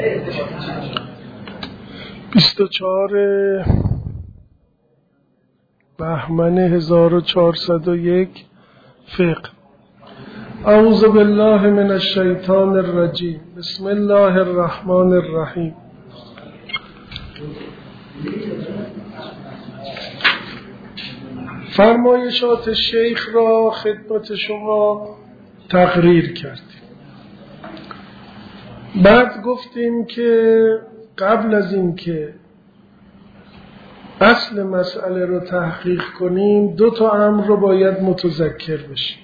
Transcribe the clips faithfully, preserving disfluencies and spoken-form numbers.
بیست و چهار بهمن هزار و چهارصد و یک فقه. اعوذ بالله من الشیطان الرجیم. بسم الله الرحمن الرحیم. فرمایشات شیخ را خدمت شما تقریر کردیم. بعد گفتیم که قبل از این که اصل مسئله رو تحقیق کنیم دو تا امر رو باید متذکر بشیم.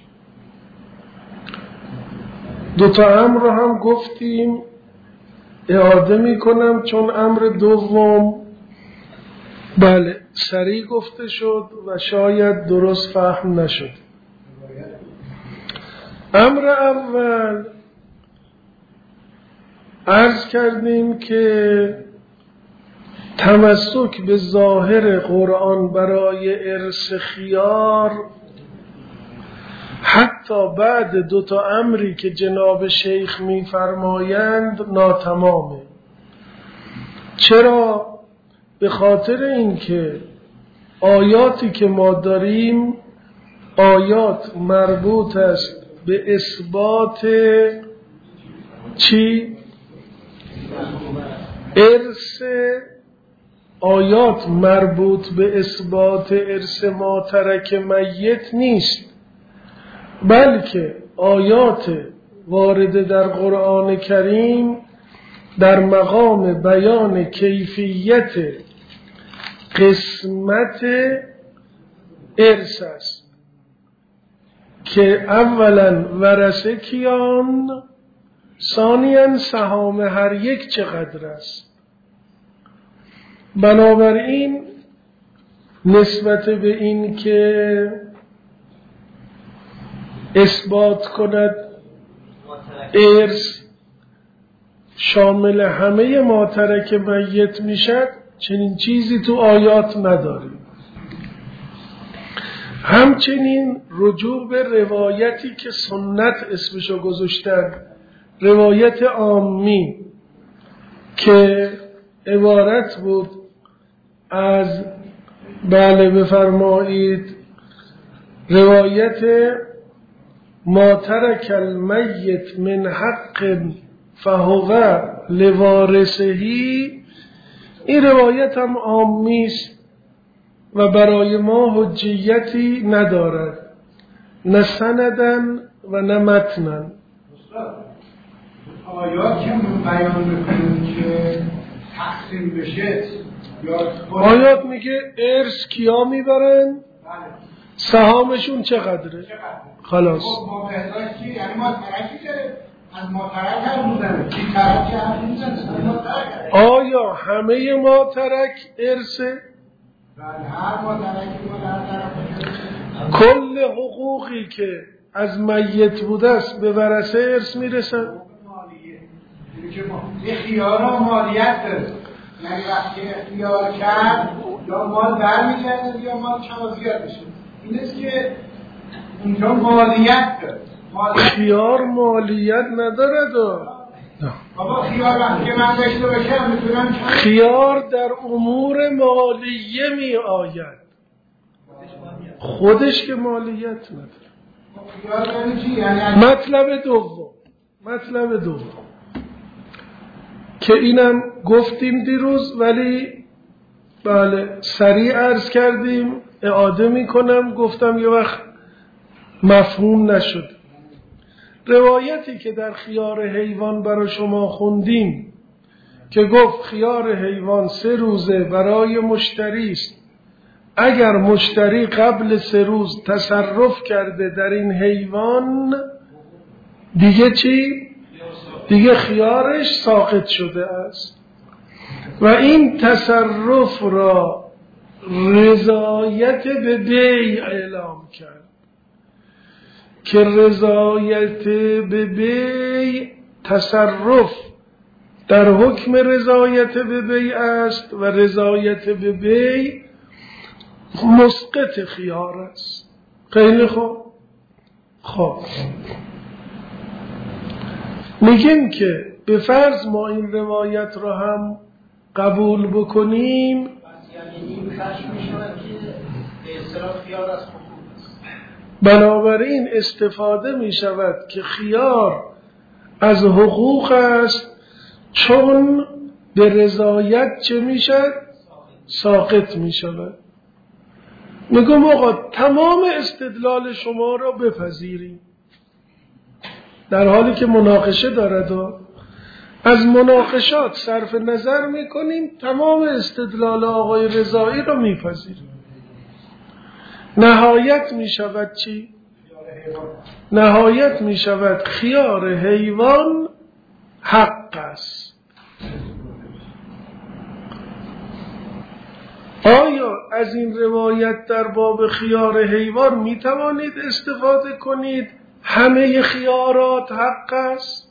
دو تا امر رو هم گفتیم، اعاده می کنم چون امر دوم بله سریع گفته شد و شاید درست فهم نشد. امر اول عرض کردیم که تمسک به ظاهر قرآن برای ارث خیار حتی بعد دو تا امری که جناب شیخ می‌فرمایند ناتمامه. چرا؟ به خاطر اینکه آیاتی که ما داریم آیات مربوط است به اثبات چی؟ ارث. آیات مربوط به اثبات ارث ما ترک میت نیست، بلکه آیات وارد در قرآن کریم در مقام بیان کیفیت قسمت ارث است که اولا ورثه کیان، ثانیاً سهام هر یک چقدر است. بنابراین نسبت به این که اثبات کند ارث شامل همه ما ترک میت میشد، چنین چیزی تو آیات نداریم. همچنین رجوع به روایتی که سنت اسمشو گذاشتن، روایت عامی که عبارت بود از بله بفرمایید روایت ما ترک المیت من حق فهو لوارثهی، این روایت هم عامی است و برای ما حجیتی ندارد، نه سندن و نه متنن. آیات که بیان میکنن که تقسیم بشه، آیات میگه ارث کیا میبرن؟ سهامشون چقدره؟ خلاص. ما بهداشت چی؟ یعنی ما ترکی که از ما ترک هم بودن چی ترک هم بودن؟ آیا همه ما ترک ارثه؟ بله هر ما ترکی ما در طرف کل حقوقی که از میت بوده است به ورثه ارث میرسن؟ یه خیار ها مالیت داره، یعنی وقتی اختیار کرد یا مال برمیگرده یا مال کم زیاد بشه. این است که اونجا مالیت داره. خیار مالیت نداره دار. بابا خیار وقتی من داشته باشم میتونم خیار در امور مالیه می آید، خودش که مالیت نداره. خیار یعنی چی؟ یعنی مطلب دوم مطلب دوم که اینم گفتیم دیروز ولی بله سریع عرض کردیم، اعاده می کنم، گفتم یه وقت مفهوم نشد. روایتی که در خیار حیوان برای شما خوندیم که گفت خیار حیوان سه روزه برای مشتری است، اگر مشتری قبل سه روز تصرف کرده در این حیوان دیگه چی؟ دیگه خیارش ساقط شده است و این تصرف را رضایت به بیع اعلام کرد که رضایت به بیع تصرف در حکم رضایت به بیع است و رضایت به بیع مسقط خیار است. خیلی خوب. خب میگیم که به فرض ما این روایت را هم قبول بکنیم، یعنی این کشف می‌شود که به اصطلاح خیار از حقوق است. بنابراین استفاده می شود که خیار از حقوق است، چون به رضایت چه می شود؟ ساقط می شود. میگم آقا تمام استدلال شما را بپذیریم، در حالی که مناقشه دارد و از مناقشات صرف نظر میکنیم، تمام استدلال آقای رضایی را میپذیریم. نهایت میشود چی؟ نهایت میشود خیار حیوان حق است. آیا از این روایت در باب خیار حیوان میتوانید استفاده کنید همه خیارات حق است؟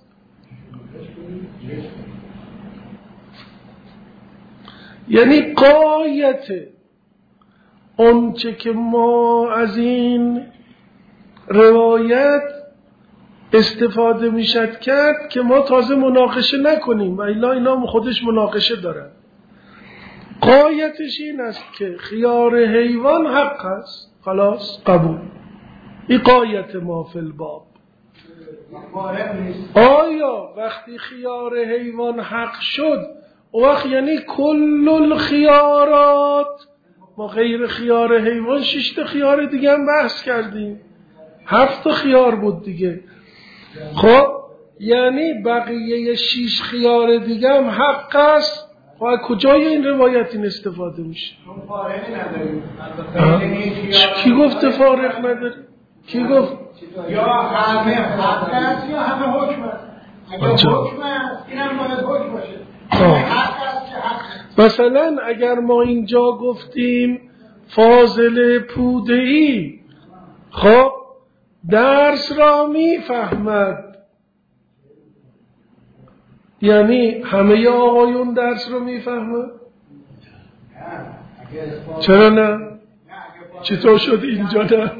یعنی غایت اونچه که ما از این روایت استفاده میشد کرد که ما تازه مناقشه نکنیم و الا اینا خودش مناقشه دارن. غایتش این است که خیار حیوان حق است، خلاص قبول. این غایت ما فی الباب. آیا وقتی خیار حیوان حق شد او وقت یعنی کل الخیارات، ما غیر خیار حیوان شش تا خیار دیگه هم بحث کردیم، هفت تا خیار بود دیگه، خب یعنی بقیه شش خیار دیگه هم حق است. و کجای این روایت این استفاده میشه؟ کی گفته فارغ نداری؟ کی گفت؟ یا همه حق است یا همه حکم است. اگر حکم است اینم باید حکم باشه. حق است که حق. مثلا اگر ما اینجا گفتیم فاضل پوده‌ای خب درس را میفهمد، یعنی همه آقایون درس رو میفهمن؟ چرا نه؟ چطور شد اینجا نه؟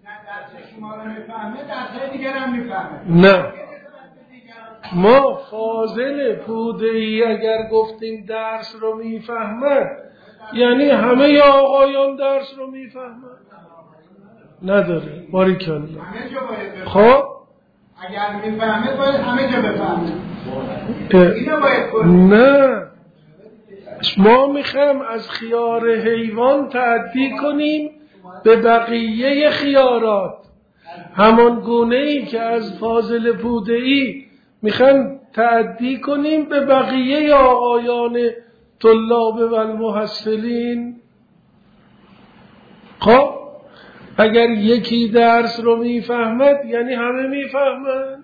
نه، ما فاضل پوده‌ای اگر گفتیم درس رو میفهمن یعنی همه آقایون درس رو میفهمن؟ نداره. باریکالله. خب اگر میفهمه باید همه جا بفهمه. نه، ما میخوایم از خیار حیوان تعدی کنیم به بقیه خیارات، همان گونه ای که از فاضل پوده‌ای میخوایم تعدی کنیم به بقیه آقایان طلاب و المحصلین. خب اگر یکی درس رو میفهمد یعنی همه میفهمند،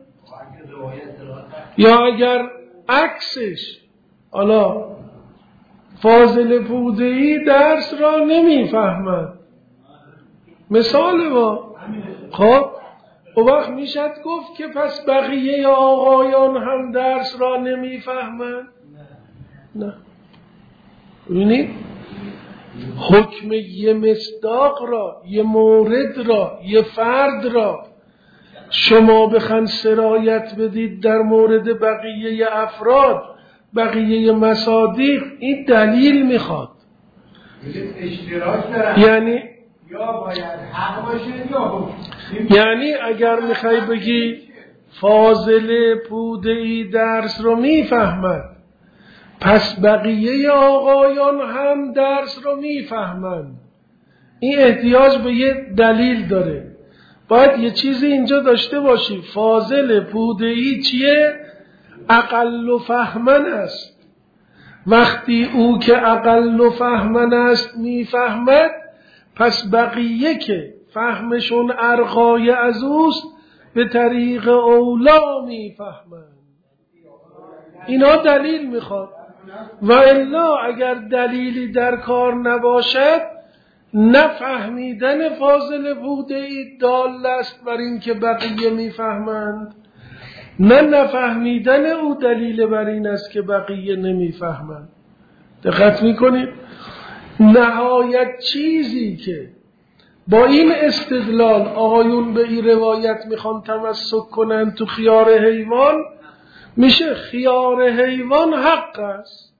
یا اگر عکسش حالا فاضل پوده‌ای درس را نمیفهمد، مثال ما، خب او وقت میشد گفت که پس بقیه آقایان هم درس را نمیفهمند؟ نه. ببینید حکم یه مصداق را، یه مورد را، یه فرد را شما بخواید سرایت بدید در مورد بقیه افراد، بقیه مصادیق، این دلیل میخواد. اشتراک دارن. یعنی یا باید حق باشه یا حکم. یعنی اگر میخوای بگی فاضل پوده‌ای درس رو میفهمد پس بقیه آقایان هم درس رو میفهمند، این احتیاج به یه دلیل داره. باید یه چیزی اینجا داشته باشی. فاضل پوده‌ای چیه؟ اقل فهمن است. وقتی او که اقل فهمن است میفهمد پس بقیه که فهمشون ارقای از اوست به طریق اولا میفهمند. اینا دلیل میخواد. و الا اگر دلیلی در کار نباشد نفهمیدن فاضل پوده‌ای دال است بر این که بقیه میفهمند، نه نفهمیدن او دلیل بر این است که بقیه نمیفهمند. دقت میکنید؟ نهایت چیزی که با این استدلال آقایون به این روایت میخوان تمسک کنن تو خیار حیوان، میشه خیار حیوان حق است.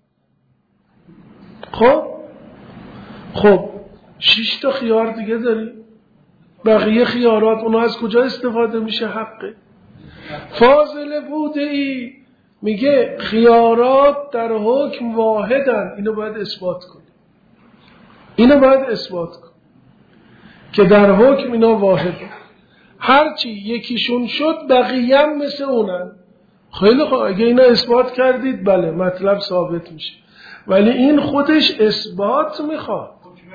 خب خب شش تا خیار دیگه داری، بقیه خیارات اونا از کجا استفاده میشه؟ حقه. فاضل بودئی میگه خیارات در حکم واحدن، اینو باید اثبات کنی، اینو باید اثبات کن که در حکم اینا واحدن، هرچی یکیشون شد بقیه هم مثل اونن. خیلی خوب، اگه اینا اثبات کردید بله مطلب ثابت میشه، ولی این خودش اثبات میخواد.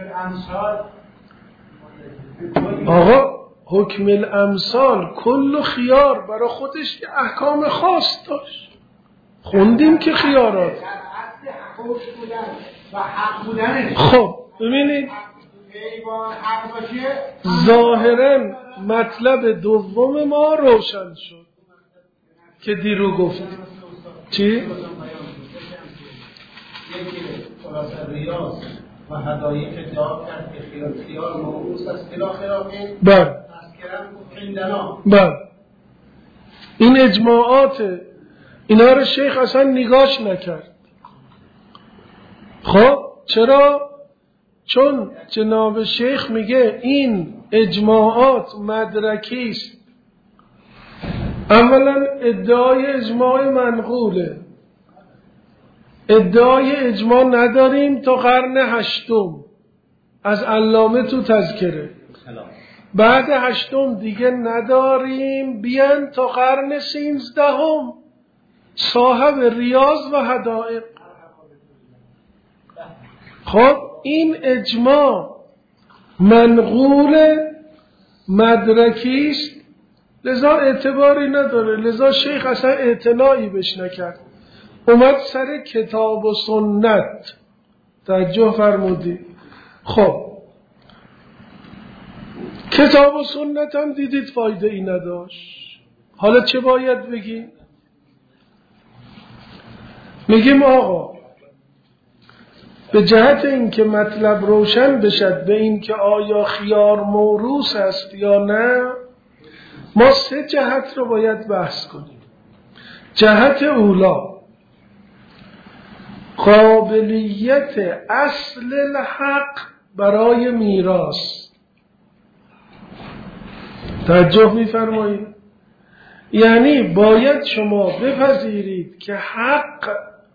آقا حکم الامثال کل خیار برای خودش احکام خاص داشت، خوندیم که خیارات خب ببینید ظاهرا مطلب دوم ما روشن شد که دیرو گفت چی؟ و هدایی که داد کرد که خیال خیال موروث از خلا خلافه بله از کرم خیلدنا. بله این اجماعات اینا رو شیخ اصلا نگاش نکرد. خب چرا؟ چون جناب شیخ میگه این اجماعات مدرکی است. اولا ادعای اجماع منقوله، ادعای اجماع نداریم تا قرن هشتم از علامه تو تذکره، بعد هشتم دیگه نداریم بیان تا قرن سیزدهم صاحب ریاض و حدائق. خب این اجماع منقول مدرکی است، لذا اعتباری نداره، لذا شیخ اصلا اعتنایی بهش نکرد، اومد سر کتاب و سنت توجه فرمودی. خب کتاب و سنت هم دیدید فایده ای نداشت، حالا چه باید بگیم؟ میگیم آقا به جهت اینکه مطلب روشن بشد به اینکه آیا خیار موروث است یا نه، ما سه جهت رو باید بحث کنیم. جهت اولا قابلیت اصل الحق برای میراث. توجه می‌فرمایید؟ یعنی باید شما بپذیرید که حق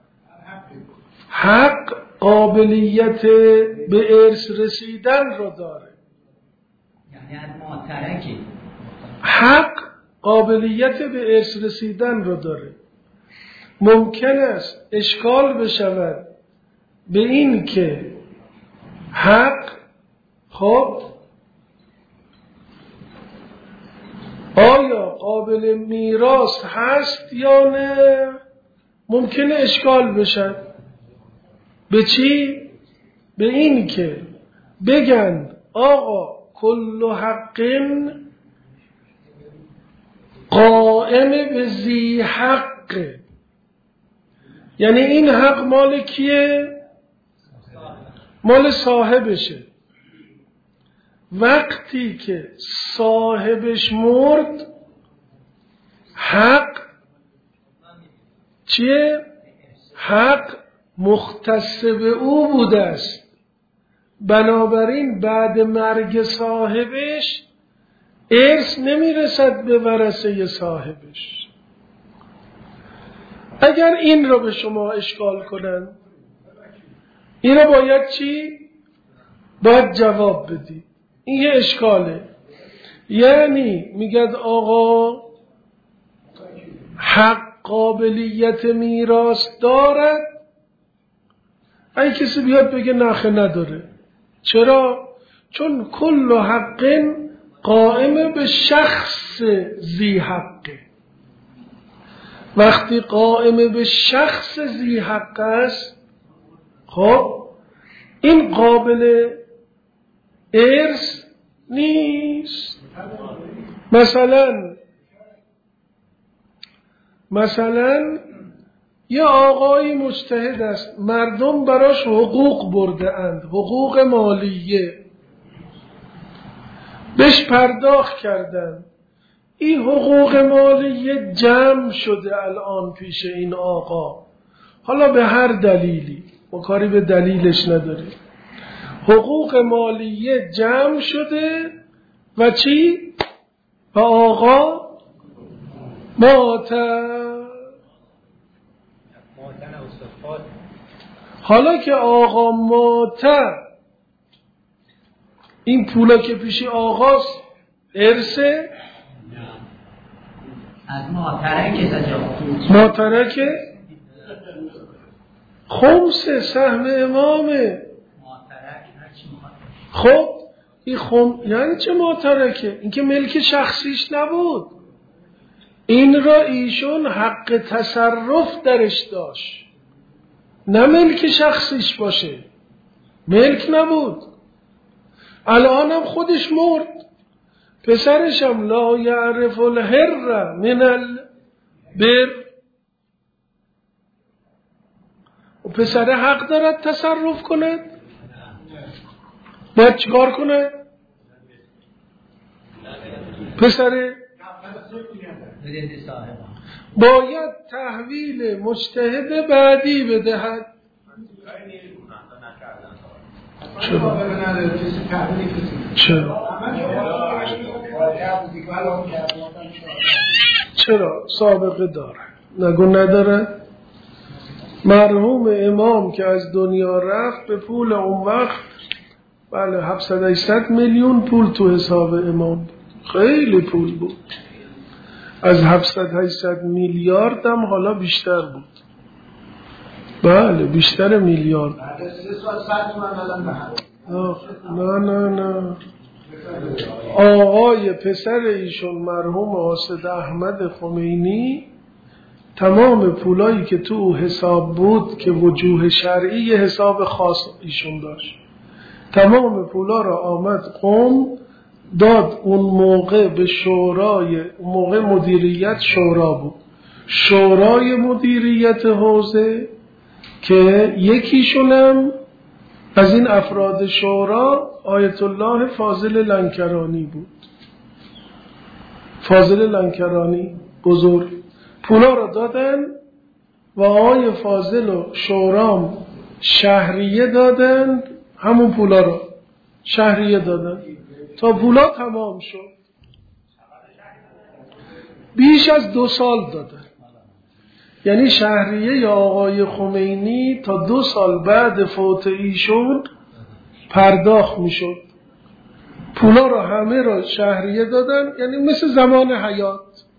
حق قابلیت به ارث رسیدن رو داره، یعنی معترکی حق قابلیت به ارث رسیدن رو داره. ممکن است اشکال بشود به این که حق خب آیا قابل میراث هست یا نه، ممکن اشکال بشد به چی؟ به این که بگن آقا کل حق قائم به ذی حق، یعنی این حق مال کیه؟ مال صاحبشه. وقتی که صاحبش مرد حق چیه؟ حق مختص به او بوده است، بنابراین بعد مرگ صاحبش ارث نمیرسد به ورثه صاحبش. اگر این رو به شما اشکال کنن، این رو باید چی؟ باید جواب بدی. این یه اشکاله. یعنی میگد آقا حق قابلیت میراث دارد، اگه کسی بیاد بگه نخه نداره. چرا؟ چون کل حق قائم به شخص ذی حقه. وقتی قائم به شخص ذی حق است، خب این قابل ارث نیست. مثلا مثلا یه آقایی مجتهد است، مردم براش حقوق برده اند، حقوق مالیه بهش پرداخت کردن، این حقوق مالی جمع شده الان پیش این آقا، حالا به هر دلیلی، ما کاری به دلیلش نداریم، حقوق مالی جمع شده و چی؟ و آقا ماتن. حالا که آقا ماتن، این پولا که پیش آقاست ارثه؟ از ماترکه تجاوز ماترکه؟ خمسه سهم امامه. خب این خم یعنی چه ماترکه؟ این که ملک شخصیش نبود، این را ایشون حق تصرف درش داشت، نه ملک شخصیش باشه، ملک نبود. الانم خودش مرد، پسرشم لا یعرف الحر من البر، و پسر حق دارد تصرف کند؟ باید چیکار کنه؟ پسر باید تحویل مجتهد بعدی بدهد. چرا؟ چرا؟ چرا؟ سابقه داره، نگو نداره. مرحوم امام که از دنیا رفت به پول اون وقت بله هفتصد هشتصد میلیون پول تو حساب امام بود، خیلی پول بود. از هفتصد هشتصد میلیارد هم حالا بیشتر بود، بله بیشتر میلیارد. نه نه نه آقای پسر ایشون مرحوم حاسد احمد خمینی تمام پولایی که تو حساب بود که وجوه شرعی حساب خاص ایشون داشت، تمام پولا را آمد قم داد اون موقع به شورای، اون موقع مدیریت شورا بود، شورای مدیریت حوزه که یکیشونم از این افراد شورا آیت الله فاضل لنکرانی بود. فاضل لنکرانی بزرگ پولا را دادن و آقای فاضل و شورام شهریه دادن، همون پولا را شهریه دادن تا پولا تمام شد. بیش از دو سال دادن، یعنی شهریه یا آقای خمینی تا دو سال بعد فوت ایشون پرداخت می شد. پولا را همه را شهریه دادن، یعنی مثل زمان حیات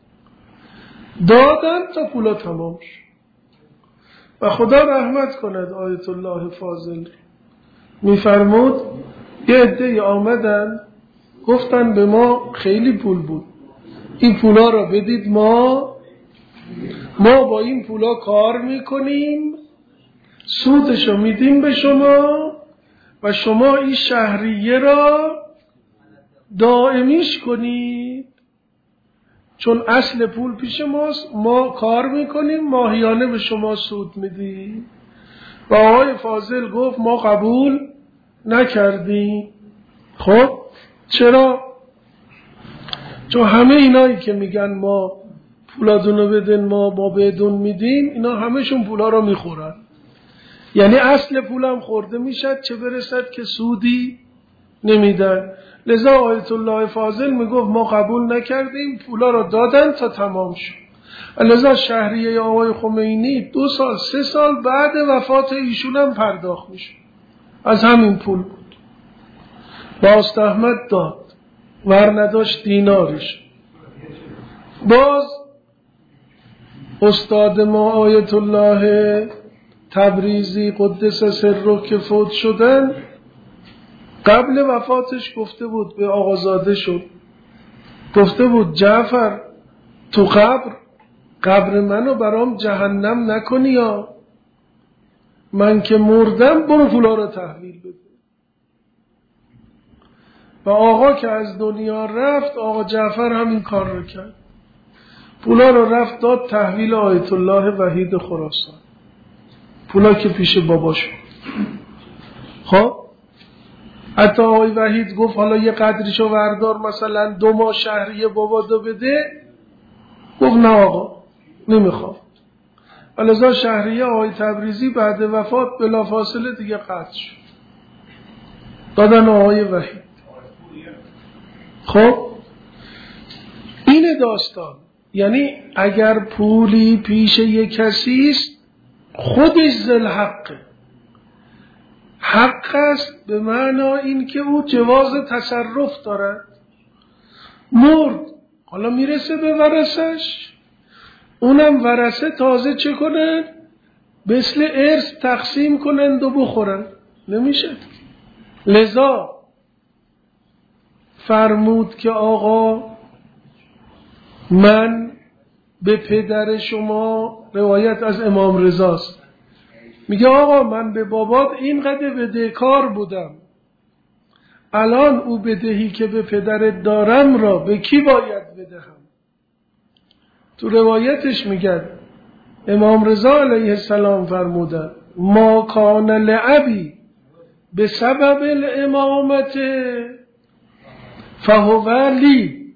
دادن تا پولا تمام شد. و خدا رحمت کند آیت الله فاضل، میفرمود یه عده‌ای آمدن گفتن به ما خیلی پول بود، این پولا را بدید، ما ما با این پولا کار میکنیم، سودشو میدیم به شما و شما این شهریه را دائمیش کنید، چون اصل پول پیش ماست، ما کار میکنیم ماهیانه به شما سود میدیم. و آقای فاضل گفت ما قبول نکردیم. خب چرا؟ چون همه اینایی که میگن ما پولادونو بدن ما با بدون میدیم، اینا همهشون پولا رو میخورن، یعنی اصل پولم خورده میشد، چه برسد که سودی نمیدن. لذا آیت الله فاضل میگفت ما قبول نکردیم، پولا رو دادن تا تمام شد. لذا شهریه آقای خمینی دو سال سه سال بعد وفات ایشون هم پرداخت میشه، از همین پول بود. باست احمد داد، ور نداشت دینارش. باز استاد ما آیت الله تبریزی قدس سره که فوت شدن، قبل وفاتش گفته بود به آقازاده شد، گفته بود جعفر تو قبر قبر منو برام جهنم نکنی، یا من که مردم برو پولا رو تحویل بده. و آقا که از دنیا رفت، آقا جعفر همین کار رو کرد، پولا رو رفت داد تحویل آیت الله وحید خراسان، پولا که پیش باباش بود. خب حتی آقای وحید گفت حالا یه قدریشو وردار، مثلا دو ماه شهریه بابا دو بده، گفت نه آقا نمیخوام. ولذا شهریه آقای تبریزی بعد وفات بلافاصله دیگه قطع شد، دادن آقای وحید. خب این داستان، یعنی اگر پولی پیش یک کسی است خودش ذل حقه. حق است به معنا این که او جواز تصرف دارد. مرد، حالا میرسه به ورثش، اونم ورثه تازه چه کنن؟ مثل ارث تقسیم کنند و بخورن. نمیشه. لذا فرمود که آقا من به پدر شما، روایت از امام رضاست، میگه آقا من به بابات اینقدر بدهکار بودم، الان او بدهی که به پدرت دارم را به کی باید بدهم؟ تو روایتش میگه امام رضا علیه السلام فرمودن ما کان لعبی به سبب الامامت فهو لی،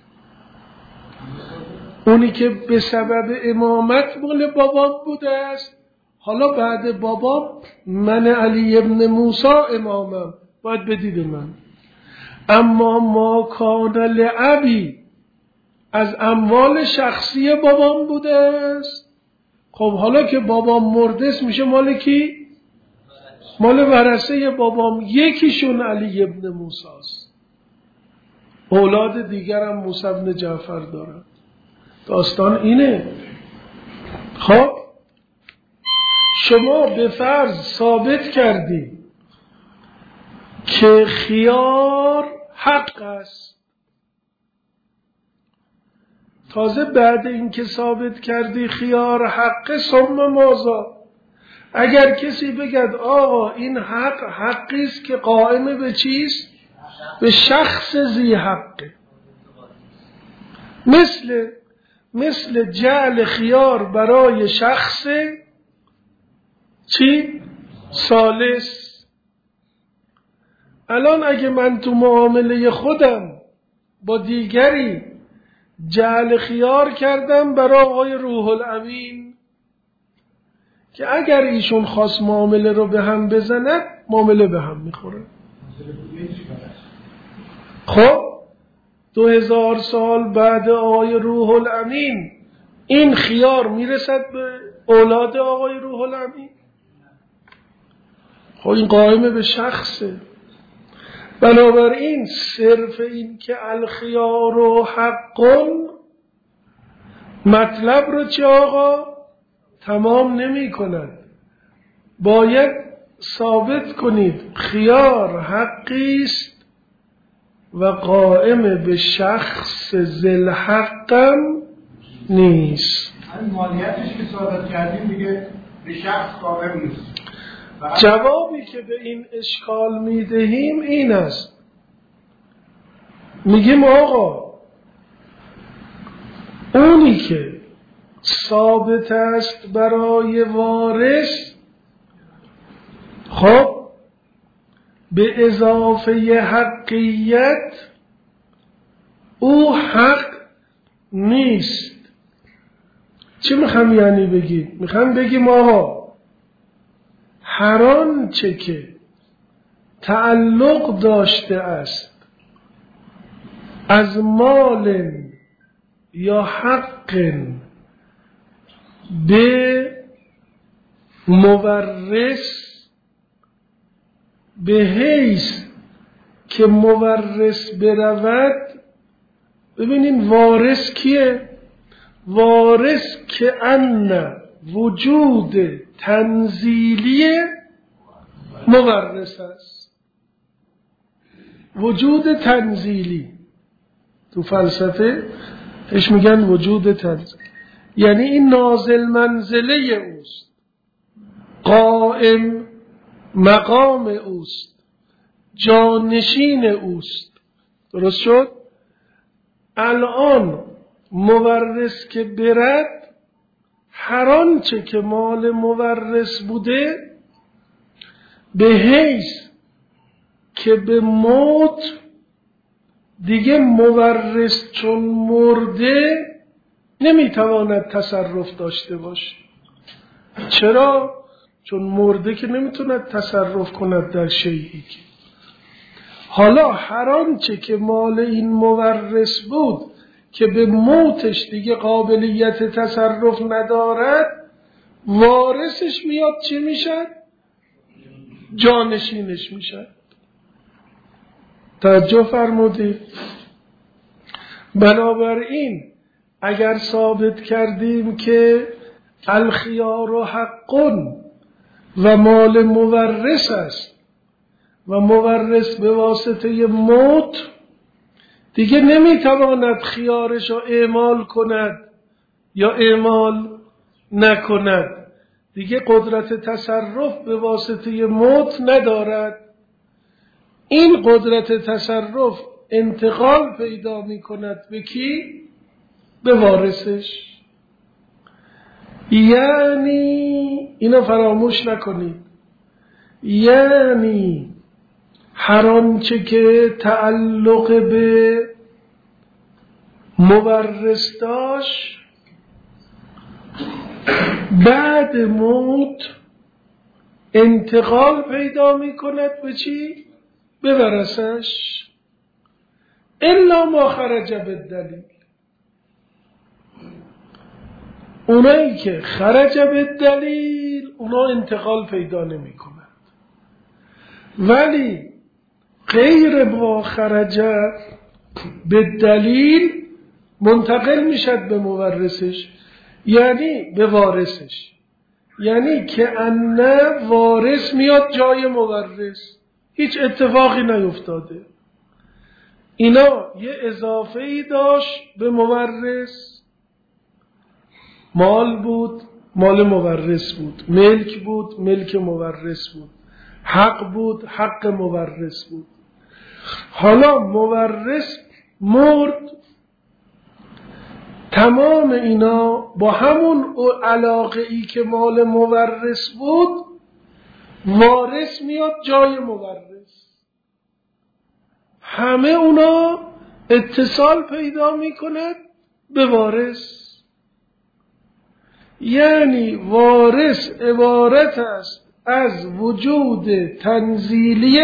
اونی که به سبب امامت مال بابام بوده است، حالا بعد بابام من علی ابن موسی امامم، باید بدی به من. اما ما کان لعبی از اموال شخصی بابام بوده است، خب حالا که بابام مرده میشه مال کی؟ مال ورثه بابام، یکیشون علی ابن موسی است، اولاد دیگرم موسی بن جعفر دارن. داستان اینه. خب شما به فرض ثابت کردی که خیار حق است، تازه بعد اینکه ثابت کردی خیار حق، ثم ماذا؟ اگر کسی بگد آقا این حق حقی است که قائم به چیست؟ به شخص ذی حقه، مثل مثل جعل خیار برای شخص چی؟ ثالث. الان اگه من تو معامله خودم با دیگری جعل خیار کردم برای آقای روح الامین که اگر ایشون خواست معامله رو به هم بزند معامله به هم میخوره، خب دو هزار سال بعد آقای روح الامین این خیار میرسد به اولاد آقای روح الامین؟ خب این قائمه به شخصه. بنابراین صرف این که الخیار و حقون مطلب رو چه آقا تمام نمی کند، باید ثابت کنید خیار حقی است و قائم به شخص ذل حقم نیست. مالیتش که ثابت کردیم دیگه به شخص قائم نیست. جوابی که به این اشکال میدهیم این است، میگیم آقا اونی که ثابت است برای وارث، خب به اضافه حقیت او حق نیست. چه میخوام یعنی بگیم؟ میخوام بگیم آقا هر آنچه که تعلق داشته است از مال یا حق به مورث، به حیث که مورث برود، ببینین وارث کیه؟ وارث که ان وجود تنزیلی مورث است. وجود تنزیلی تو فلسفه اش میگن وجود تنزیلی، یعنی این نازل منزله اوست، قائم مقام اوست، جانشین اوست. درست شد؟ الان مورث که برد، هر آنچه که مال مورث بوده به حیث که به موت دیگه مورث چون مرده نمیتواند تصرف داشته باشه. چرا؟ چون مرده که نمیتوند تصرف کند در شیئی که. حالا هر آنچه که مال این مورث بود که به موتش دیگه قابلیت تصرف ندارد، وارثش میاد چی میشد؟ جانشینش میشد. توجه فرمودید؟ بنابراین اگر ثابت کردیم که الخیار حقٌ و مال مورث است و مورث به واسطه موت دیگه نمیتواند خیارش رو اعمال کند یا اعمال نکند، دیگه قدرت تصرف به واسطه موت ندارد. این قدرت تصرف انتقال پیدا می کند به کی؟ به وارثش. یعنی اینو فراموش نکنید، یعنی هر آنچه که تعلق به مورث داشت بعد موت انتقال پیدا می کند به چی؟ به ورثش. الا ما خرج بالدلیل، اونایی که خرج بالدلیل اونا انتقال پیدا نمی کنند، ولی غیر ما خرج بالدلیل منتقل میشد به مورثش، یعنی به وارثش. یعنی که ان وارث میاد جای مورث، هیچ اتفاقی نیفتاده. اینا یه اضافه ای داشت به مورث، مال بود مال مورث بود، ملک بود ملک مورث بود، حق بود حق مورث بود. حالا مورث مرد، تمام اینا با همون علاقه ای که مال مورث بود وارث میاد جای مورث، همه اونا اتصال پیدا میکند به وارث. یعنی وارث عبارت است از وجود تنزیلی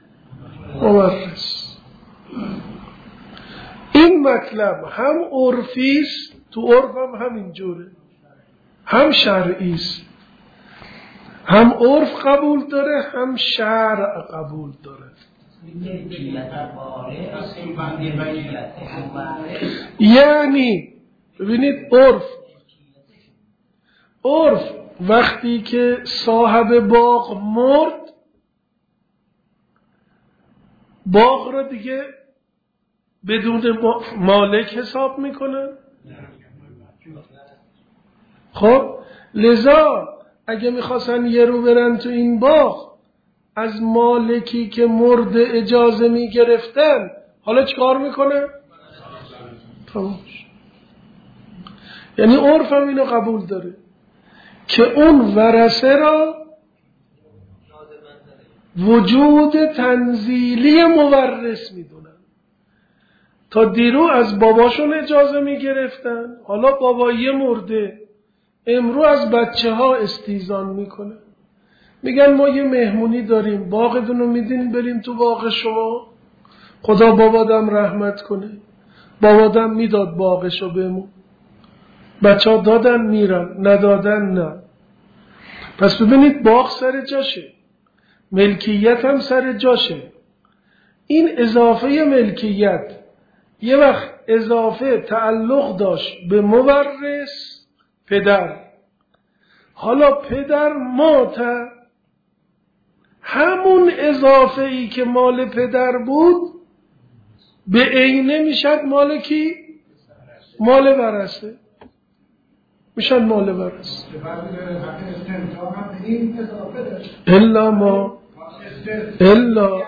مورث. این مطلب هم عرفی است، تو عرف هم همینجوره، هم شرعی است. هم عرف قبول داره هم شرع قبول داره. یعنی ببینید عرف عرف وقتی که صاحب باغ مرد، باغ رو دیگه بدون مالک حساب میکنن. خب لذا اگه میخواستن یه رو برن تو این باغ، از مالکی که مرد اجازه میگرفتن، حالا چیکار میکنه؟ تمامش. یعنی عرف هم اینو قبول داره که اون ورثه را وجود تنزیلی مورث میدونن. تا دیرو از باباشون اجازه میگرفتن، حالا بابایی مرده، امرو از بچه ها استیزان میکنه، میگن ما یه مهمونی داریم، باغتون رو میدین بریم تو باغ شما، خدا بابادم رحمت کنه. بابادم میداد باغشو بهمون، بچه ها دادن میرن، ندادن نه. پس ببینید باغ سر جاشه، ملکیت هم سر جاشه. این اضافه ملکیت یه وقت اضافه تعلق داشت به مورث پدر، حالا پدر مات، همون اضافه ای که مال پدر بود به عینه میشد مال کی؟ مال ورثه، میشد مال ورثه. الا ما الا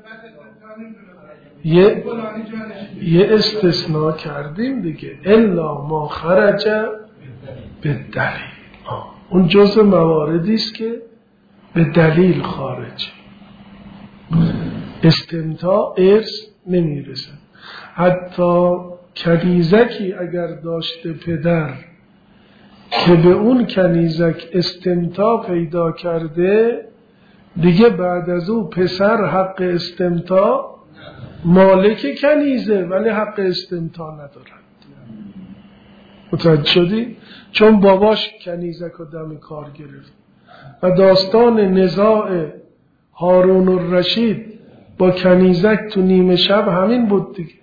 یه یه استثناء کردیم دیگه، الا ما خرج به دلیل. اون جزء مواردی است که به دلیل خارج، استمتاع ارث نمیرسه. حتی کنیزکی اگر داشته پدر که به اون کنیزک استمتاع پیدا کرده، دیگه بعد از او پسر حق استمتاع مالک کنیزه ولی حق استمتاع ندارد. متوجه شدی؟ چون باباش کنیزک رو دم کار گرفت. و داستان نزاع هارون الرشید با کنیزک تو نیمه شب همین بود دیگه،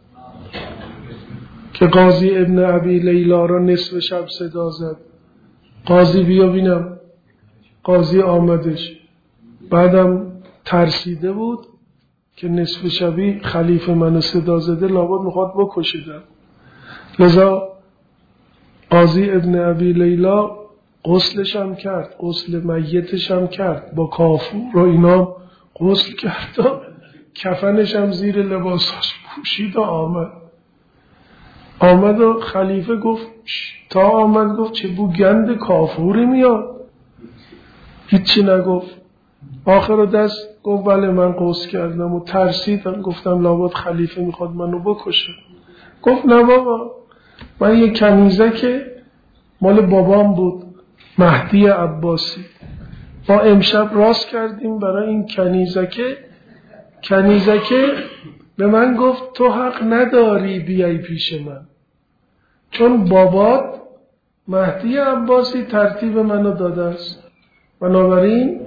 که قاضی ابن ابی لیلا را نصف شب صدا زد، قاضی بیا بینم. قاضی آمدش، بعدم ترسیده بود که نصف شبی خلیفه منو صدا زده، لابد میخواد بکشیدم. لذا قاضی ابن ابی لیلا غسلش هم کرد، غسل میتش هم کرد، با کافور و اینا غسل کرد، کفنش هم زیر لباساش پوشید و آمد. آمد و خلیفه گفت تا آمد گفت چه بو گند کافوری میاد، هیچی نگفت. آخر دست گفت بله من غسل کردم و ترسیدم، گفتم لابد خلیفه میخواد منو بکشه. گفت نه بابا، من یه کنیزک مال بابام بود، مهدی عباسی، ما امشب راست کردیم برای این کنیزکه. کنیزکه به من گفت تو حق نداری بیای پیش من، چون بابات مهدی عباسی ترتیب منو داده است، بنابراین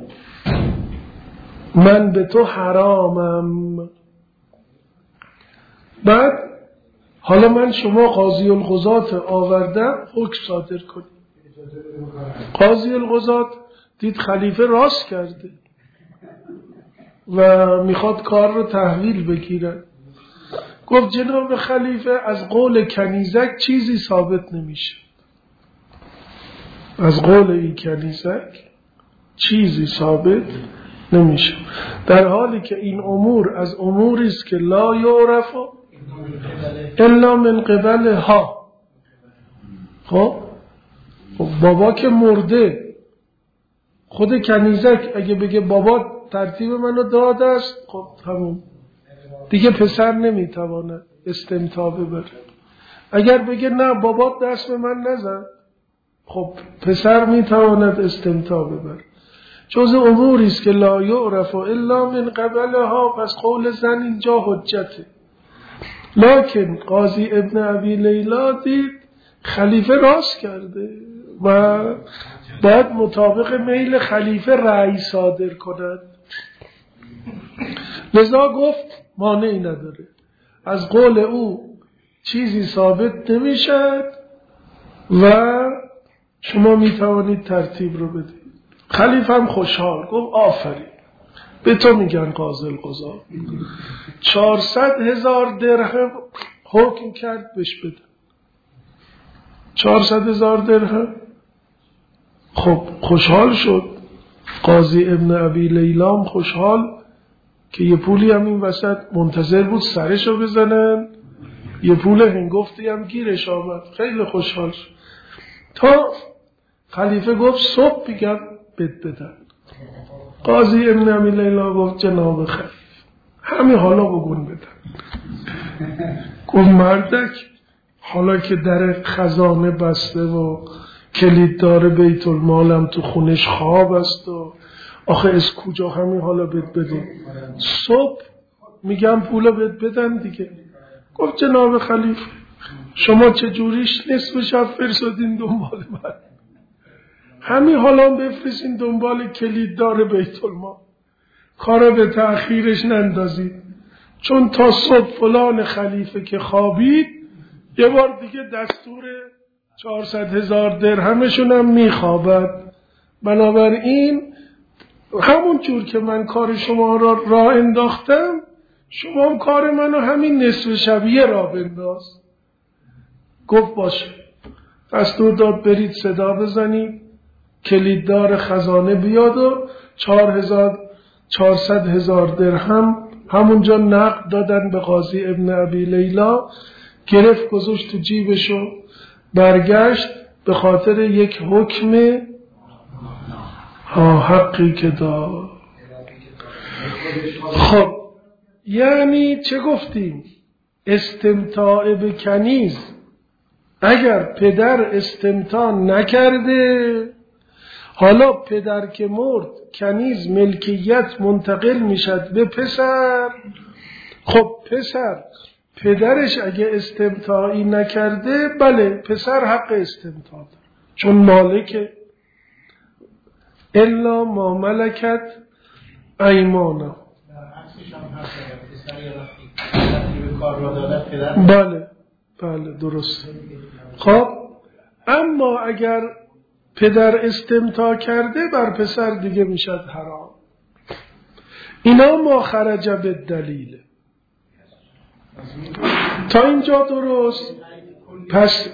من به تو حرامم. بعد حالا من شما قاضی القضات آوردم حکم صادر کنید. قاضی القضات دید خلیفه راست کرده و میخواد کار رو تحویل بگیره. گفت جناب خلیفه از قول کنیزک چیزی ثابت نمیشه، از قول این کنیزک چیزی ثابت نمیشه، در حالی که این امور از اموری است که لا یعرف الا من قبل ها. خب بابا که مرده، خود کنیزک اگه بگه بابا ترتیب منو داده است، خب همون دیگه پسر نمیتواند استمتاع ببره. اگر بگه نه بابا دست به من نزد، خب پسر میتواند استمتاع ببره. جز اموری است که لا یعرف الا من قبلها، پس قول زن اینجا حجته. لکن قاضی ابن ابی لیلا دید خلیفه راست کرده و باید مطابق میل خلیفه رأی صادر کند، لذا گفت مانعی نداره، از قول او چیزی ثابت نمیشد و شما میتوانید ترتیب رو بدید. خلیفه هم خوشحال گفت آفرین، به تو میگن قاضی القضات. چهارصد هزار درهم حکم کرد بهش بده. چهارصد هزار درهم. خب خوشحال شد قاضی ابن ابی لیلام، خوشحال که یه پولی هم این وسط منتظر بود سرشو بزنن، یه پول هنگفتی هم گیرش آمد، خیلی خوشحال شد. تا خلیفه گفت صبح بگم بد بدن. قاضی ابن ابی لیلا گفت جناب خلیفه همین حالا بگون بدن. گفت مردک حالا که در خزانه بسته و کلیددار بیت المالم تو خونش خواب است و آخه از کجا همین حالا بد بدون، صبح میگم پولا بد بدن دیگه. گفت جناب خلیفه شما چجوریش نصف شب فرستادین دنبال من، همین حالا بفرستین دنبال کلیددار بیت المال، کارا به تأخیرش نندازید، چون تا صبح فلان خلیفه که خوابید یه بار دیگه دستور چهارصد هزار درهمشون هم میخوابد. بنابراین همون جور که من کار شما را راه انداختم، شما هم کار منو همین نصف شبیه راه بنداز. گفت باشه. دستور داد برید صدا بزنید کلیددار خزانه بیاد و چهار هزار چهارصد هزار درهم همونجا نقد دادن به قاضی ابن ابی لیلا. گرفت گذاشت تو جیبشو، برگشت به خاطر یک حکم ها حقی که داد. خب یعنی چه گفتیم؟ استمتاع به کنیز اگر پدر استمتاع نکرده، حالا پدر که مرد کنیز ملکیت منتقل میشد به پسر. خب پسر پدرش اگه استمتاعی نکرده، بله پسر حق استمتاع داره چون مالکه. الا ما ملکت ایمانه. بله بله درسته. خب اما اگر پدر استمتاع کرده بر پسر دیگه میشد حرام. اینا ما خرج به دلیل. تا اینجا درست؟ پس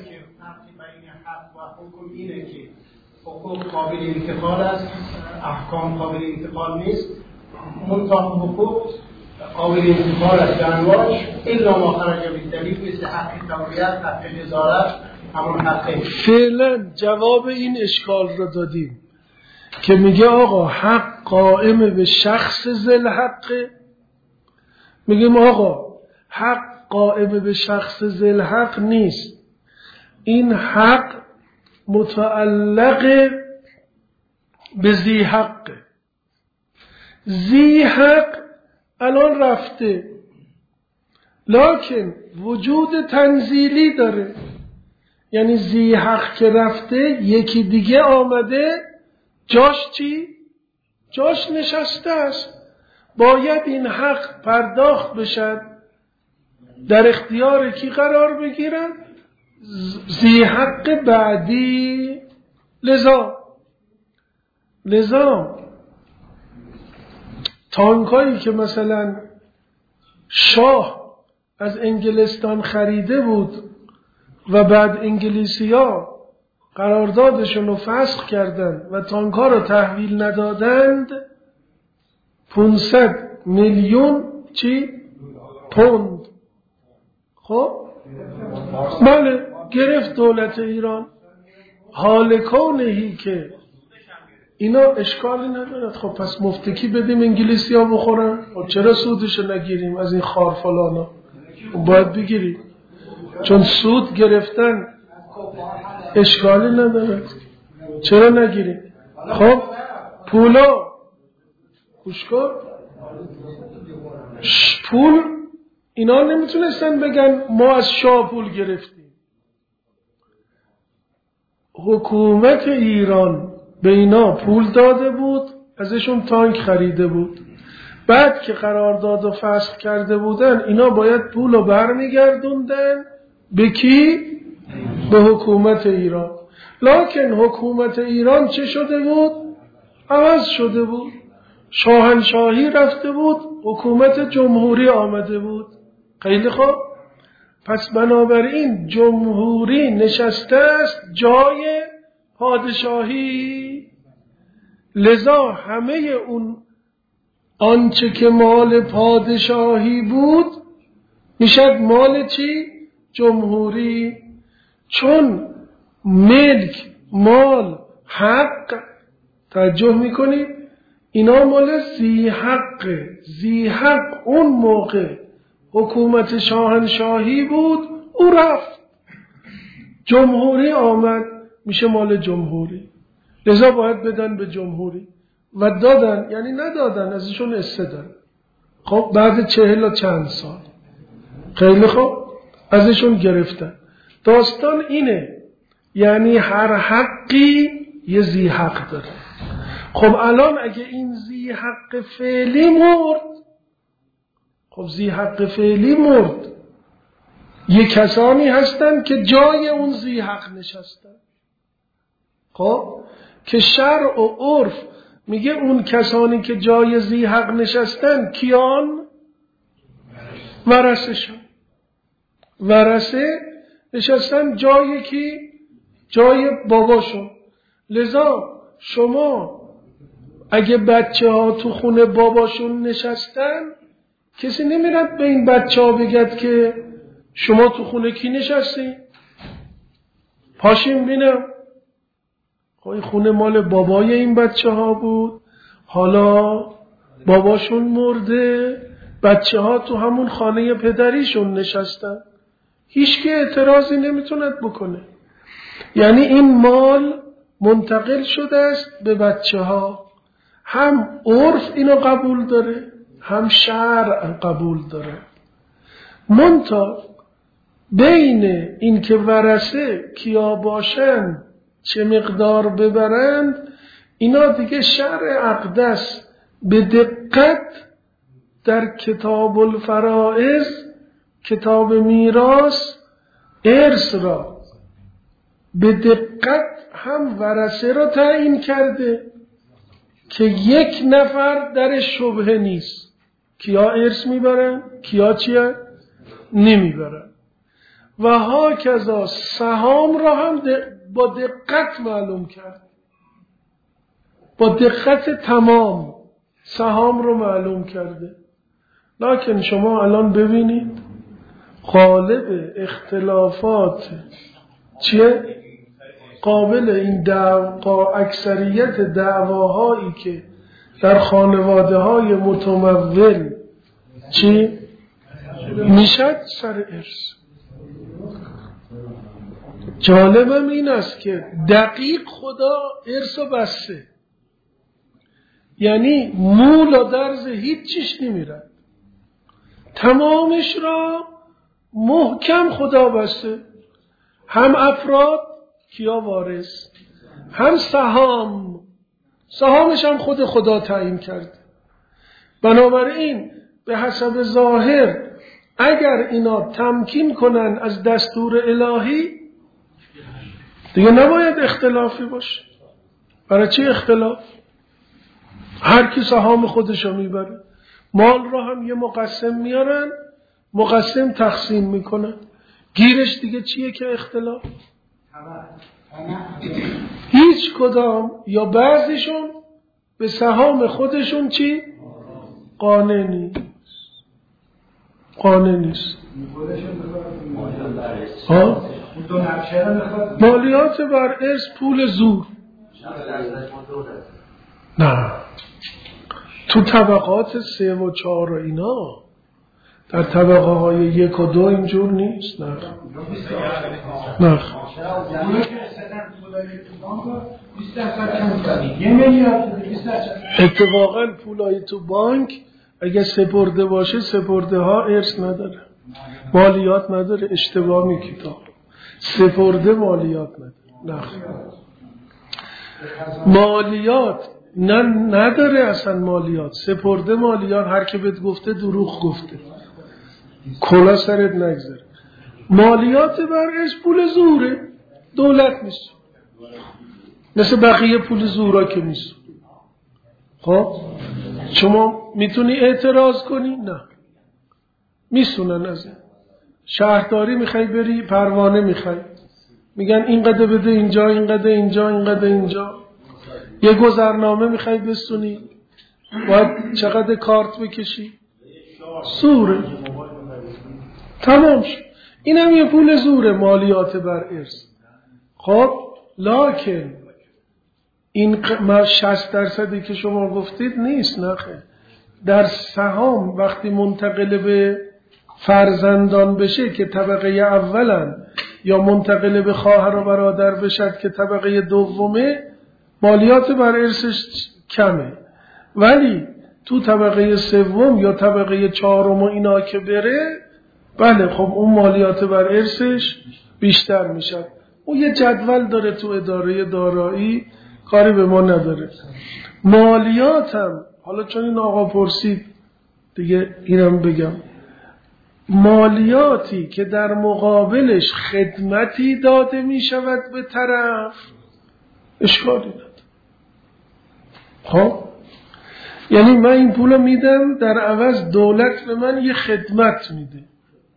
حقوق قابل انتقال است، احکام قابل انتقال نیست. منطق حقوق قابل انتقال است به انواعش، الا ما خرج بالدلیل، مثل حق توریت، حق نظارت، همون حق. فعلا جواب این اشکال رو دادیم که میگه آقا حق قائم به شخص ذل حقه. میگیم آقا حق قائم به شخص ذل حق نیست، این حق متعلق به ذی حقه. ذی حق الان رفته، لکن وجود تنزیلی داره، یعنی ذی حق که رفته یکی دیگه آمده جاش چی؟ جاش نشسته است. باید این حق پرداخت بشد، در اختیار کی قرار بگیرن؟ ذی حق بعدی. لذا لذا تانکایی که مثلا شاه از انگلستان خریده بود و بعد انگلیسی ها قراردادشون رو فسخ کردند و تانکها رو تحویل ندادند، پانصد میلیون چی؟ پوند. خب بله گرفت دولت ایران. حال کونهی که اینا اشکالی ندارد. خب پس مفتکی بدیم انگلیسی ها بخورن؟ خب چرا سودشو نگیریم از این خارفلانا؟ باید بگیریم چون سود گرفتن اشکالی ندارد، چرا نگیریم؟ خب پولا گوش کن، پول اینا نمیتونستن بگن ما از شاه پول گرفتیم. حکومت ایران به اینا پول داده بود، ازشون تانک خریده بود، بعد که قرارداد و فسخ کرده بودن اینا باید پول رو برمیگردوندن به کی؟ به حکومت ایران. لکن حکومت ایران چه شده بود؟ عوض شده بود، شاهنشاهی رفته بود، حکومت جمهوری آمده بود. خیلی خوب، پس بنابراین جمهوری نشسته است جای پادشاهی. لذا همه اون آنچه که مال پادشاهی بود میشد مال چی؟ جمهوری. چون ملک، مال، حق، توجه میکنید اینا مال ذی حقه. ذی حق اون موقع حکومت شاهنشاهی بود، او رفت، جمهوری آمد، میشه مال جمهوری. لذا باید بدن به جمهوری و دادن، یعنی ندادن، ازشون استدن. خب بعد چهل و چند سال خیلی خب ازشون گرفتن. داستان اینه، یعنی هر حقی یه ذی حق داره. خب الان اگه این ذی حق فعلی مرد، خب ذی حق فعلی مرد، یه کسانی هستن که جای اون ذی حق نشستن. خب که شرع و عرف میگه اون کسانی که جای ذی حق نشستن کیان؟ ورثه‌شون. ورثه نشستن جای کی؟ جای باباشون. لذا شما اگه بچه ها تو خونه باباشون نشستن، کسی نمیرد به این بچه ها بگد که شما تو خونه کی نشستی؟ پاشیم بینم. خب خونه مال بابای این بچه ها بود، حالا باباشون مرده، بچه ها تو همون خانه پدریشون نشستن، هیچ که اعتراضی نمیتوند بکنه. یعنی این مال منتقل شده است به بچه ها، هم عرف اینو قبول داره هم شرع قبول داره. منتها بین این که ورثه کیا باشن، چه مقدار ببرند، اینا دیگه شرع اقدس به دقت در کتاب الفرائض، کتاب میراث، ارث را به دقت هم ورثه را تعیین کرده که یک نفر در شبهه نیست. کیا ارث میبرن، کیا چیه نمیبرن. و ها کذا سهام را هم با دقت معلوم کرد، با دقت تمام سهام رو معلوم کرده. لکن شما الان ببینید غالب اختلافات چیه؟ قابل این دعوا، اکثریت دعواهایی که در خانواده های متمول چی؟ میشد سر ارث. جالبم این است که دقیق خدا ارث و بسته، یعنی مول و درز هیچ چیش نمیرد، تمامش را محکم خدا بسته. هم افراد کیا وارث، هم سهام، سهامش هم خود خدا تعیین کرده. بنابراین به حسب ظاهر اگر اینا تمکین کنن از دستور الهی دیگه نباید اختلافی باشه. برای چی اختلاف؟ هر کی سهام خودشو میبره، مال را هم یه مقسم میارن، مقسم تقسیم میکنن، گیرش دیگه چیه که اختلاف؟ هیچ کدام یا بعضیشون به سهام خودشون چی؟ قانع نیست، قانع نیست. ها؟ مالیات بر ارث پول زور نه، تو طبقات سه و چهار و اینا، در طبقه های یک و دو اینجور نیست. نه نه اتفاقا پولای تو بانک اگه سپرده باشه، سپرده ها ارث نداره، مالیات نداره. اشتباه می کتاب، سپرده مالیات نداره. نه مالیات نه نداره اصلا، مالیات سپرده مالیات. هر که بهت گفته دروغ گفته، کلا سرت نگذره. مالیات بر ارث پول زوره، دولت نیست، مثل بقیه پول زورا که نیست. خب شما میتونی اعتراض کنی؟ نه، میسونن. از شهرداری میخوای بری پروانه میخوای، میگن اینقدر بده اینجا، اینقدر اینجا، اینقدر اینجا. یه گذرنامه میخوای بستونی، باید چقدر کارت بکشی؟ زوره، تمام شد. اینم یه پول زوره، مالیات بر ارث. خب لکن این شصت درصدی که شما گفتید نیست. نخیر، در سهام وقتی منتقل به فرزندان بشه که طبقه اولن، یا منتقل به خواهر و برادر بشد که طبقه دومه، مالیات بر ارثش کمه. ولی تو طبقه سوم یا طبقه چهارم و اینا که بره، بله خب اون مالیات بر ارثش بیشتر میشه. اون یه جدول داره تو اداره دارایی، کاری به ما نداره. مالیات هم، حالا چون این آقا پرسید دیگه اینم بگم، مالیاتی که در مقابلش خدمتی داده می شود به طرف، اشکالی نداره. خب یعنی من این پولو میدم، در عوض دولت به من یه خدمت میده،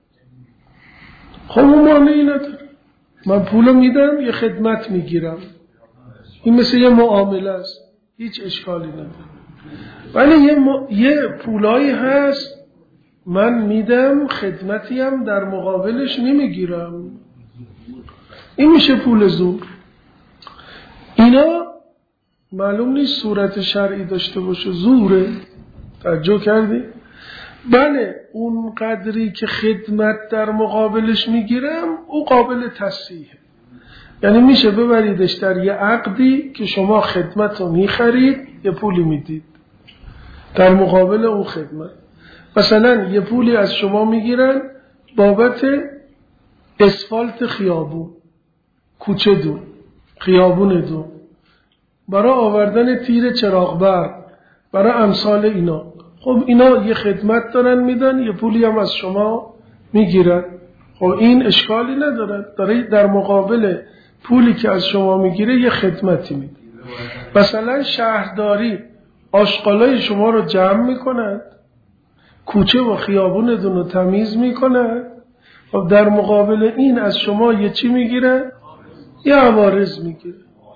خب اون مانعی نداره. من پولو میدم، یه خدمت میگیرم، این مثل یه معامله است، هیچ اشکالی نداره. ولی یه, م... یه پولایی هست من میدم، خدمتی هم در مقابلش نمیگیرم، این میشه پول زور. اینا معلوم نیست صورت شرعی داشته باشه، زوره. توجه کردی؟ بله اون قدری که خدمت در مقابلش میگیرم او قابل تصحیحه. یعنی میشه ببریدش در یه عقدی که شما خدمت رو میخرید یه پولی میدید در مقابل اون خدمت. مثلا یه پولی از شما میگیرن بابت اسفالت خیابون، کوچه دون، خیابون دون، برای آوردن تیر چراغ برق، برای امثال اینا. خب اینا یه خدمت دارن میدن، یه پولی هم از شما میگیرن. خب این اشکالی نداره، داره در مقابل پولی که از شما میگیره یه خدمتی میده. مثلا شهرداری آشغالای شما رو جمع میکنند، کوچه و خیابون دون رو تمیز میکنند، خب در مقابل این از شما یه چی میگیره؟ یه عوارض میگیره.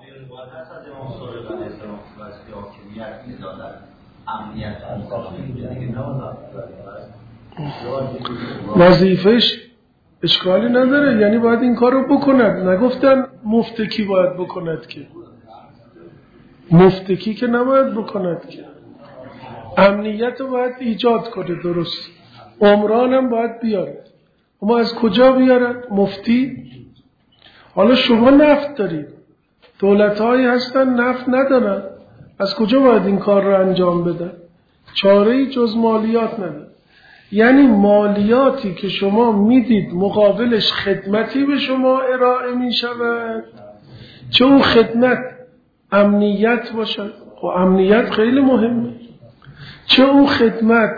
وظیفش اشکالی نداره، یعنی باید این کار رو بکند. نگفتن مفتکی باید بکند که، مفتکی که نباید بکند که، امنیت رو باید ایجاد کنه. درست، عمران هم باید بیاره. اما از کجا بیارن؟ مفتی. حالا شما نفت دارید، دولت هایی هستن نفت ندارن، از کجا باید این کار رو انجام بدن؟ چاره‌ای جز مالیات ندارن. یعنی مالیاتی که شما میدید مقابلش خدمتی به شما ارائه می شود، چه اون خدمت امنیت باشد، خب امنیت خیلی مهمه، چه اون خدمت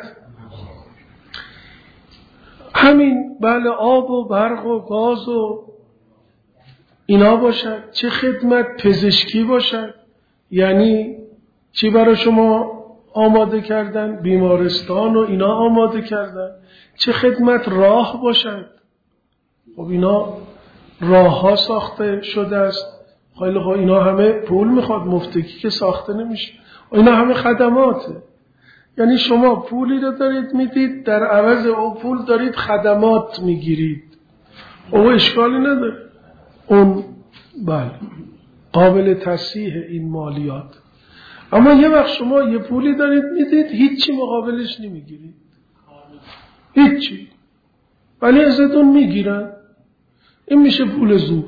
همین بله آب و برق و گاز و اینا باشد، چه خدمت پزشکی باشد، یعنی چی برای شما آماده کردن، بیمارستان و اینا آماده کردن، چه خدمت راه باشد، خب اینا راه ها ساخته شده است، خیلی خب اینا همه پول میخواد، مفتکی که ساخته نمیشه، اینا همه خدماته. یعنی شما پولی رو دارید میدید، در عوض او پول دارید خدمات میگیرید، او اشکالی نداره، اون بله قابل تصحیح این مالیات. اما یه وقت شما یه پولی دارید میدید هیچی مقابلش نمیگیرید، هیچی، ولی ازتون میگیرن، این میشه پول زور.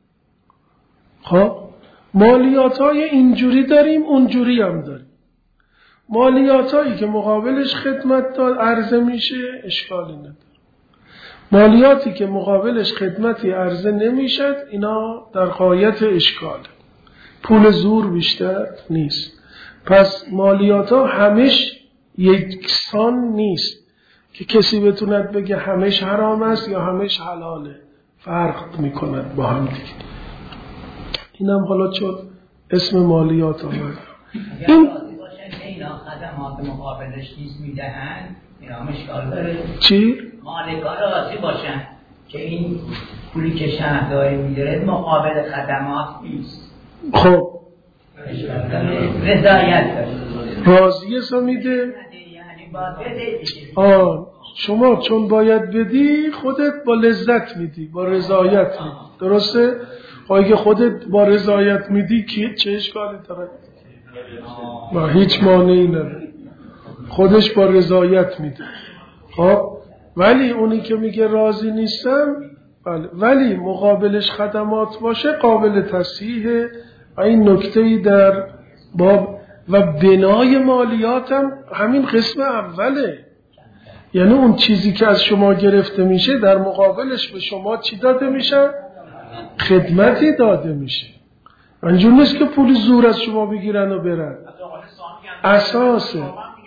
خب مالیات های اینجوری داریم، اونجوری هم داریم. مالیات هایی که مقابلش خدمت داد عرضه میشه اشکالی نداره، مالیاتی که مقابلش خدمتی عرضه نمیشد اینا در غایت اشکاله، پول زور بیشتر نیست. پس مالیات ها همش یکسان نیست که کسی بتوند بگه همش حرام است یا همش حلاله، فرق میکند با هم دیگه. اینم حالا چون اسم مالیات آمد این اینا خدمات مقابلش نیست میدهن، اینا هم اشکال داره. چی؟ مالکان راضی باشن که این پولی که شهرداری میداره مقابل خدمات نیست. خب رضایت داره، راضیه سا میده، یعنی باید بده. آه شما چون باید بدی خودت با لذت میدی، با رضایت میدی، درسته؟ اگه خودت با رضایت میدی که چه اشکالی داره؟ ما هیچ مانعی نداره، خودش با رضایت میده. خب ولی اونی که میگه راضی نیستم، بله ولی مقابلش خدمات باشه قابل تصحیحه. و این نکته‌ای در باب و بنای مالیات هم همین قسم اوله، یعنی اون چیزی که از شما گرفته میشه در مقابلش به شما چی داده میشه؟ خدمتی داده میشه. اینجور نیست که پول زور از شما بگیرن و برن، اساسه.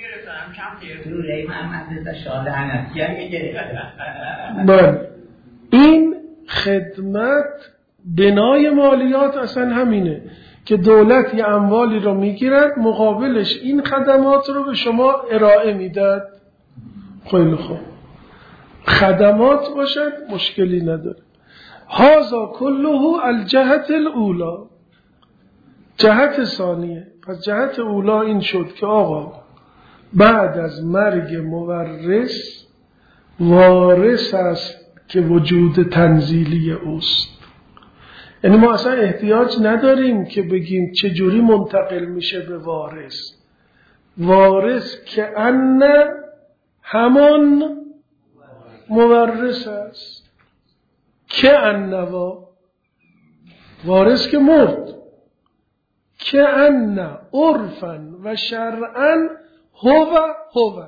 بله این خدمت بنای مالیات اصلا همینه که دولت یه اموالی رو میگیرد مقابلش این خدمات رو به شما ارائه میداد. خیلی خوب، خدمات باشد مشکلی نداره. هذا كله الجهت الاولى، جهت ثانیه. پس جهت اولا این شد که آقا بعد از مرگ مورث وارث است که وجود تنزیلی اوست. یعنی ما اصلا احتیاج نداریم که بگیم چجوری منتقل میشه به وارث. وارث که ان همان مورث است. که انوا وارث که مرد، که ان عرفا و شرعا هو هو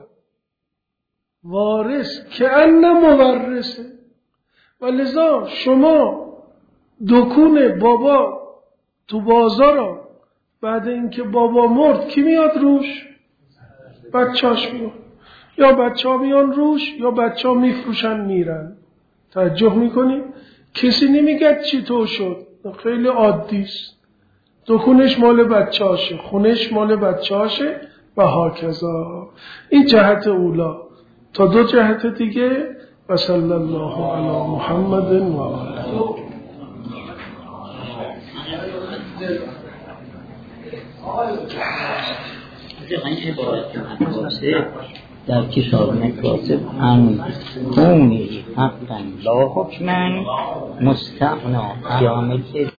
وارث که ان مورثه. و لذا شما دکون بابا تو بازارا بعد اینکه بابا مرد کی میاد روش؟ بچه‌اش میاد، یا بچه ها میان روش یا بچه ها میفروشن میرن. توجه میکنی؟ کسی نمیگه چی تو شد، خیلی عادیست. دکونش مال بچه هاشه، خونش مال بچه هاشه و هاکذا. این جهت اولا. تا دو جهت دیگه و صلی الله علی محمد و آله. این عبارت مکاسب در کتاب مکاسب ان اونی حقا لا حکمن مستعنا قیامت